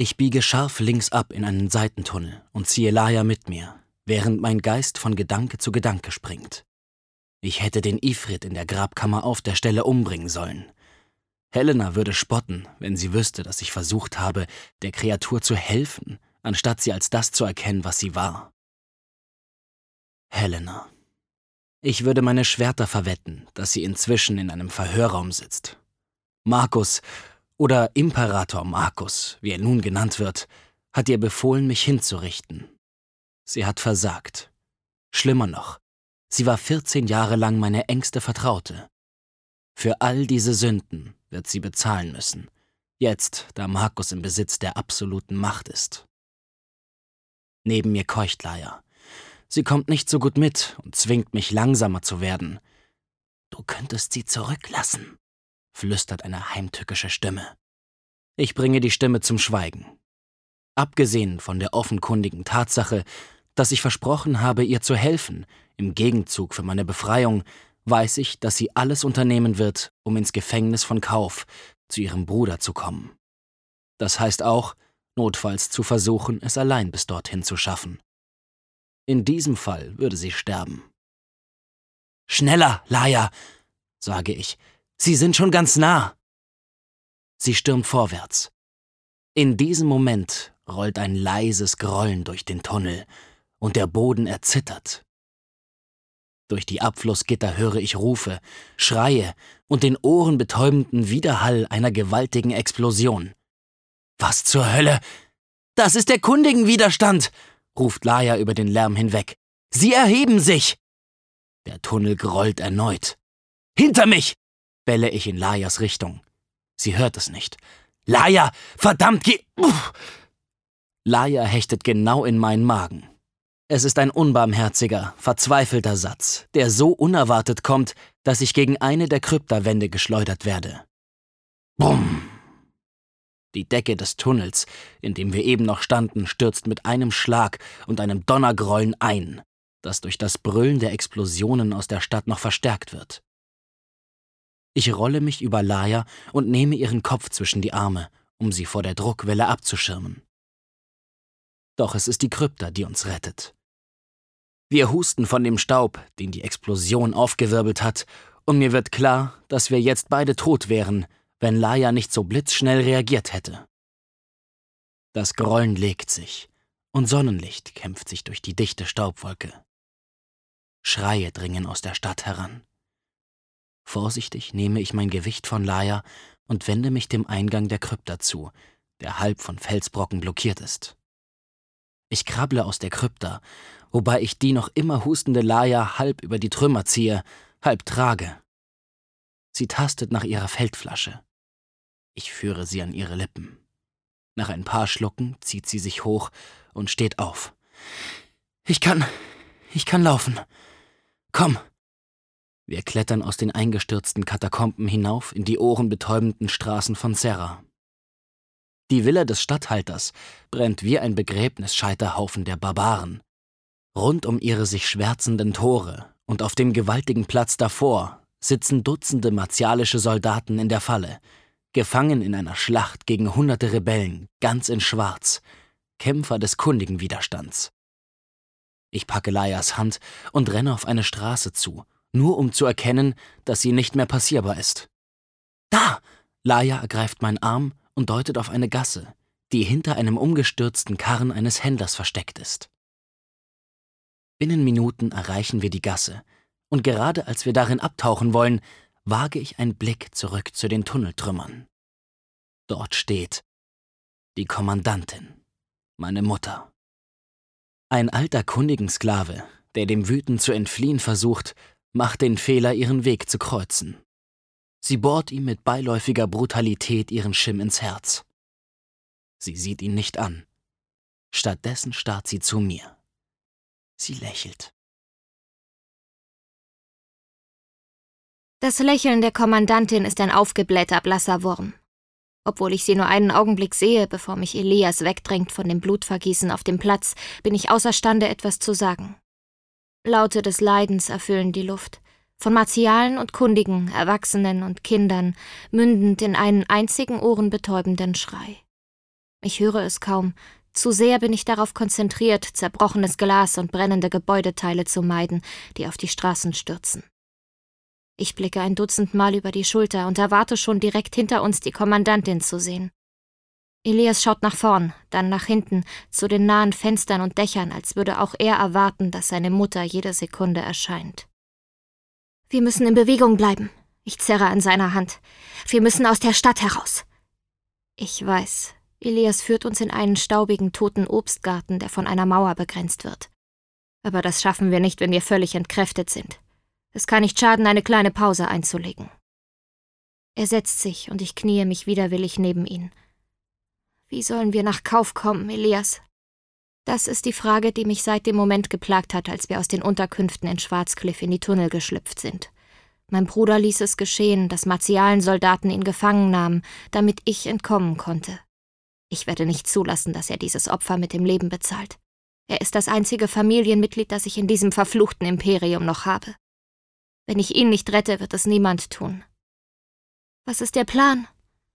Ich biege scharf links ab in einen Seitentunnel und ziehe Laia mit mir, während mein Geist von Gedanke zu Gedanke springt. Ich hätte den Ifrit in der Grabkammer auf der Stelle umbringen sollen. Helena würde spotten, wenn sie wüsste, dass ich versucht habe, der Kreatur zu helfen, anstatt sie als das zu erkennen, was sie war. Helena. Ich würde meine Schwerter verwetten, dass sie inzwischen in einem Verhörraum sitzt. Markus, oder Imperator Markus, wie er nun genannt wird, hat ihr befohlen, mich hinzurichten. Sie hat versagt. Schlimmer noch, sie war 14 Jahre lang meine engste Vertraute. Für all diese Sünden wird sie bezahlen müssen, jetzt, da Markus im Besitz der absoluten Macht ist. Neben mir keucht Laia. Sie kommt nicht so gut mit und zwingt mich, langsamer zu werden. »Du könntest sie zurücklassen«, flüstert eine heimtückische Stimme. Ich bringe die Stimme zum Schweigen. Abgesehen von der offenkundigen Tatsache, dass ich versprochen habe, ihr zu helfen, im Gegenzug für meine Befreiung, weiß ich, dass sie alles unternehmen wird, um ins Gefängnis von Kauf zu ihrem Bruder zu kommen. Das heißt auch, notfalls zu versuchen, es allein bis dorthin zu schaffen. In diesem Fall würde sie sterben. »Schneller, Laia«, sage ich, »sie sind schon ganz nah.« Sie stürmt vorwärts. In diesem Moment rollt ein leises Grollen durch den Tunnel und der Boden erzittert. Durch die Abflussgitter höre ich Rufe, Schreie und den ohrenbetäubenden Widerhall einer gewaltigen Explosion. »Was zur Hölle? Das ist der Kundigenwiderstand«, ruft Laia über den Lärm hinweg. »Sie erheben sich!« Der Tunnel grollt erneut. »Hinter mich!« belle ich in Laias Richtung. Sie hört es nicht. »Laia, verdammt, geh!« Laia hechtet genau in meinen Magen. Es ist ein unbarmherziger, verzweifelter Satz, der so unerwartet kommt, dass ich gegen eine der Kryptawände geschleudert werde. Bumm! Die Decke des Tunnels, in dem wir eben noch standen, stürzt mit einem Schlag und einem Donnergrollen ein, das durch das Brüllen der Explosionen aus der Stadt noch verstärkt wird. Ich rolle mich über Laia und nehme ihren Kopf zwischen die Arme, um sie vor der Druckwelle abzuschirmen. Doch es ist die Krypta, die uns rettet. Wir husten von dem Staub, den die Explosion aufgewirbelt hat, und mir wird klar, dass wir jetzt beide tot wären, wenn Laia nicht so blitzschnell reagiert hätte. Das Grollen legt sich, und Sonnenlicht kämpft sich durch die dichte Staubwolke. Schreie dringen aus der Stadt heran. Vorsichtig nehme ich mein Gewicht von Laia und wende mich dem Eingang der Krypta zu, der halb von Felsbrocken blockiert ist. Ich krabble aus der Krypta, wobei ich die noch immer hustende Laia halb über die Trümmer ziehe, halb trage. Sie tastet nach ihrer Feldflasche. Ich führe sie an ihre Lippen. Nach ein paar Schlucken zieht sie sich hoch und steht auf. Ich kann laufen. Komm. Wir klettern aus den eingestürzten Katakomben hinauf in die ohrenbetäubenden Straßen von Serra. Die Villa des Statthalters brennt wie ein Begräbnisscheiterhaufen der Barbaren. Rund um ihre sich schwärzenden Tore und auf dem gewaltigen Platz davor sitzen Dutzende martialische Soldaten in der Falle, gefangen in einer Schlacht gegen hunderte Rebellen, ganz in Schwarz, Kämpfer des Kundigenwiderstands. Ich packe Laias Hand und renne auf eine Straße zu, nur um zu erkennen, dass sie nicht mehr passierbar ist. »Da!« Laia ergreift meinen Arm und deutet auf eine Gasse, die hinter einem umgestürzten Karren eines Händlers versteckt ist. Binnen Minuten erreichen wir die Gasse, und gerade als wir darin abtauchen wollen, wage ich einen Blick zurück zu den Tunneltrümmern. Dort steht die Kommandantin, meine Mutter. Ein alter Kundigensklave, der dem Wüten zu entfliehen versucht, macht den Fehler, ihren Weg zu kreuzen. Sie bohrt ihm mit beiläufiger Brutalität ihren Schimm ins Herz. Sie sieht ihn nicht an. Stattdessen starrt sie zu mir. Sie lächelt. Das Lächeln der Kommandantin ist ein aufgeblähter, blasser Wurm. Obwohl ich sie nur einen Augenblick sehe, bevor mich Elias wegdrängt von dem Blutvergießen auf dem Platz, bin ich außerstande, etwas zu sagen. Laute des Leidens erfüllen die Luft, von Martialen und Kundigen, Erwachsenen und Kindern, mündend in einen einzigen ohrenbetäubenden Schrei. Ich höre es kaum. Zu sehr bin ich darauf konzentriert, zerbrochenes Glas und brennende Gebäudeteile zu meiden, die auf die Straßen stürzen. Ich blicke ein Dutzend Mal über die Schulter und erwarte schon direkt hinter uns die Kommandantin zu sehen. Elias schaut nach vorn, dann nach hinten, zu den nahen Fenstern und Dächern, als würde auch er erwarten, dass seine Mutter jede Sekunde erscheint. Wir müssen in Bewegung bleiben. Ich zerre an seiner Hand. Wir müssen aus der Stadt heraus. Ich weiß, Elias führt uns in einen staubigen, toten Obstgarten, der von einer Mauer begrenzt wird. Aber das schaffen wir nicht, wenn wir völlig entkräftet sind. Es kann nicht schaden, eine kleine Pause einzulegen. Er setzt sich und ich kniee mich widerwillig neben ihn. Wie sollen wir nach Kauf kommen, Elias? Das ist die Frage, die mich seit dem Moment geplagt hat, als wir aus den Unterkünften in Schwarzkliff in die Tunnel geschlüpft sind. Mein Bruder ließ es geschehen, dass Martialensoldaten ihn gefangen nahmen, damit ich entkommen konnte. Ich werde nicht zulassen, dass er dieses Opfer mit dem Leben bezahlt. Er ist das einzige Familienmitglied, das ich in diesem verfluchten Imperium noch habe. Wenn ich ihn nicht rette, wird es niemand tun. Was ist der Plan?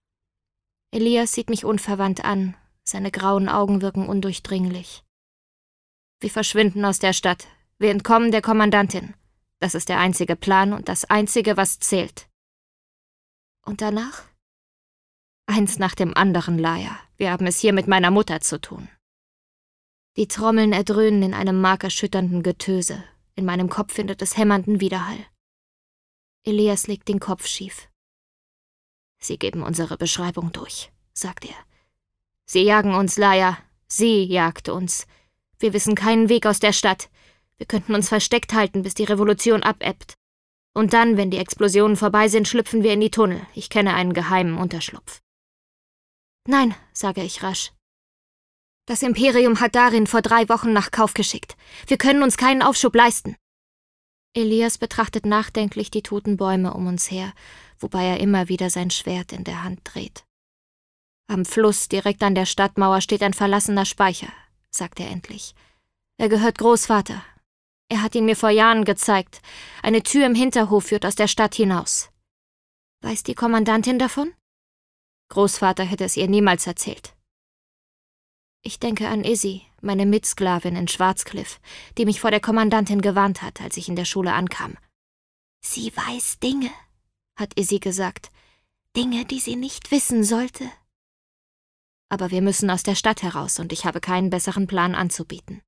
Elias sieht mich unverwandt an. Seine grauen Augen wirken undurchdringlich. Wir verschwinden aus der Stadt. Wir entkommen der Kommandantin. Das ist der einzige Plan und das Einzige, was zählt. Und danach? Eins nach dem anderen, Laia. Wir haben es hier mit meiner Mutter zu tun. Die Trommeln erdröhnen in einem markerschütternden Getöse. In meinem Kopf findet es hämmernden Widerhall. Elias legt den Kopf schief. Sie geben unsere Beschreibung durch, sagt er. Sie jagen uns, Laia. Sie jagt uns. Wir wissen keinen Weg aus der Stadt. Wir könnten uns versteckt halten, bis die Revolution abebbt. Und dann, wenn die Explosionen vorbei sind, schlüpfen wir in die Tunnel. Ich kenne einen geheimen Unterschlupf. Nein, sage ich rasch. Das Imperium hat Darin vor 3 Wochen nach Kauf geschickt. Wir können uns keinen Aufschub leisten. Elias betrachtet nachdenklich die toten Bäume um uns her, wobei er immer wieder sein Schwert in der Hand dreht. Am Fluss, direkt an der Stadtmauer, steht ein verlassener Speicher, sagt er endlich. Er gehört Großvater. Er hat ihn mir vor Jahren gezeigt. Eine Tür im Hinterhof führt aus der Stadt hinaus. Weiß die Kommandantin davon? Großvater hätte es ihr niemals erzählt. Ich denke an Izzy, meine Mitsklavin in Schwarzkliff, die mich vor der Kommandantin gewarnt hat, als ich in der Schule ankam. Sie weiß Dinge, hat Izzy gesagt. Dinge, die sie nicht wissen sollte. Aber wir müssen aus der Stadt heraus und ich habe keinen besseren Plan anzubieten.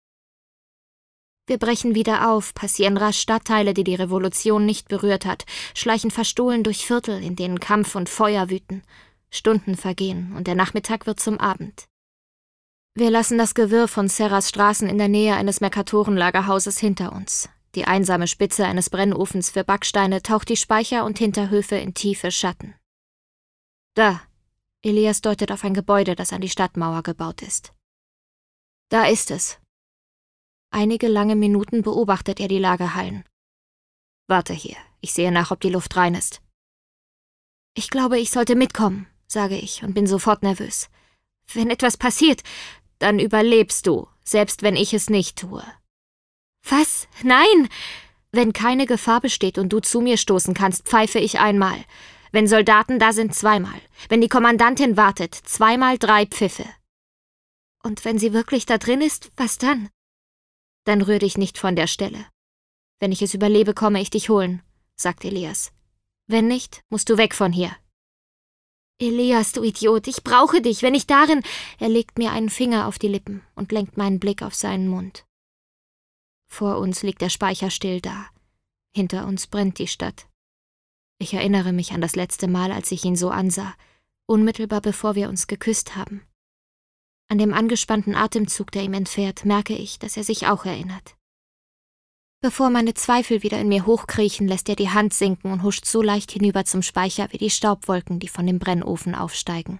Wir brechen wieder auf, passieren rasch Stadtteile, die die Revolution nicht berührt hat, schleichen verstohlen durch Viertel, in denen Kampf und Feuer wüten. Stunden vergehen und der Nachmittag wird zum Abend. Wir lassen das Gewirr von Serras Straßen in der Nähe eines Merkatorenlagerhauses hinter uns. Die einsame Spitze eines Brennofens für Backsteine taucht die Speicher und Hinterhöfe in tiefe Schatten. Da, Elias deutet auf ein Gebäude, das an die Stadtmauer gebaut ist. Da ist es. Einige lange Minuten beobachtet er die Lagerhallen. Warte hier, ich sehe nach, ob die Luft rein ist. Ich glaube, ich sollte mitkommen, sage ich und bin sofort nervös. Wenn etwas passiert, dann überlebst du, selbst wenn ich es nicht tue. Was? Nein! Wenn keine Gefahr besteht und du zu mir stoßen kannst, pfeife ich einmal. Wenn Soldaten da sind, 2-mal. Wenn die Kommandantin wartet, 2-mal 3 Pfiffe. Und wenn sie wirklich da drin ist, was dann? Dann rühr dich nicht von der Stelle. Wenn ich es überlebe, komme ich dich holen, sagt Elias. Wenn nicht, musst du weg von hier. Elias, du Idiot, ich brauche dich, wenn ich darin... Er legt mir einen Finger auf die Lippen und lenkt meinen Blick auf seinen Mund. Vor uns liegt der Speicher still da. Hinter uns brennt die Stadt. Ich erinnere mich an das letzte Mal, als ich ihn so ansah, unmittelbar bevor wir uns geküsst haben. An dem angespannten Atemzug, der ihm entfährt, merke ich, dass er sich auch erinnert. Bevor meine Zweifel wieder in mir hochkriechen, lässt er die Hand sinken und huscht so leicht hinüber zum Speicher wie die Staubwolken, die von dem Brennofen aufsteigen.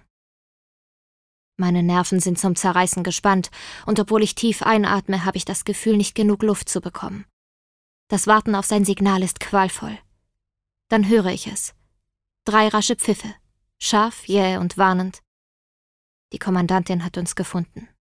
Meine Nerven sind zum Zerreißen gespannt, und obwohl ich tief einatme, habe ich das Gefühl, nicht genug Luft zu bekommen. Das Warten auf sein Signal ist qualvoll. Dann höre ich es. 3 rasche Pfiffe, scharf, jäh und warnend. Die Kommandantin hat uns gefunden.